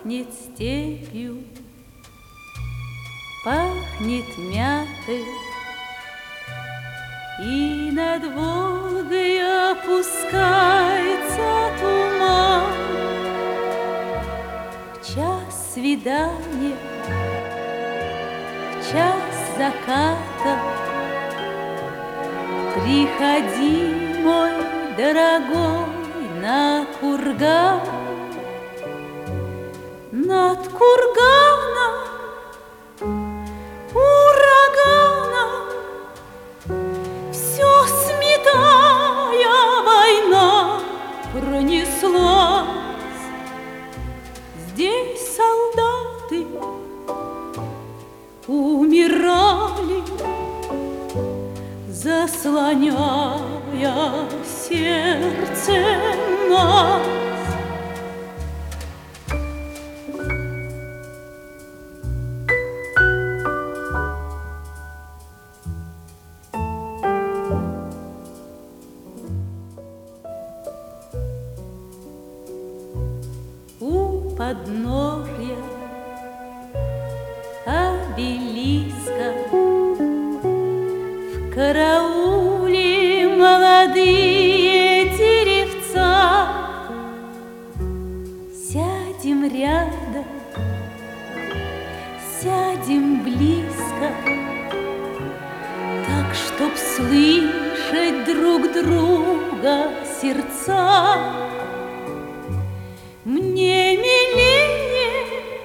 пахнет степью, пахнет мятой, и над Волгой опускается туман. В час свидания, в час заката приходи, мой дорогой, на курган. Над курганом ураганом все сметая война пронеслась. Здесь солдаты умирали, заслоняя сердце нас. У подножья обелиска в карауле молодые деревца. Сядем рядом, сядем близко, так, чтоб слышать друг друга сердца. Мне милее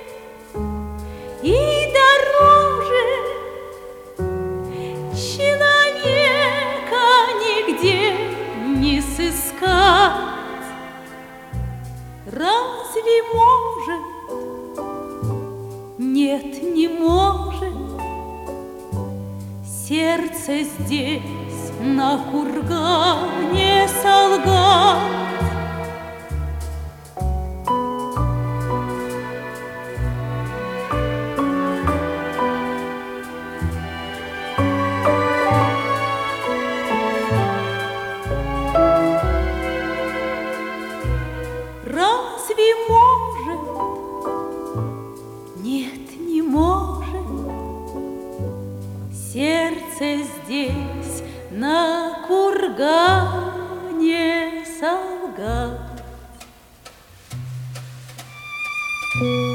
и дороже человека нигде не сыскать. Разве может? Нет, не может сердце здесь на кургане солгать. Разве может? Нет, не может сердце здесь на кургане солгать.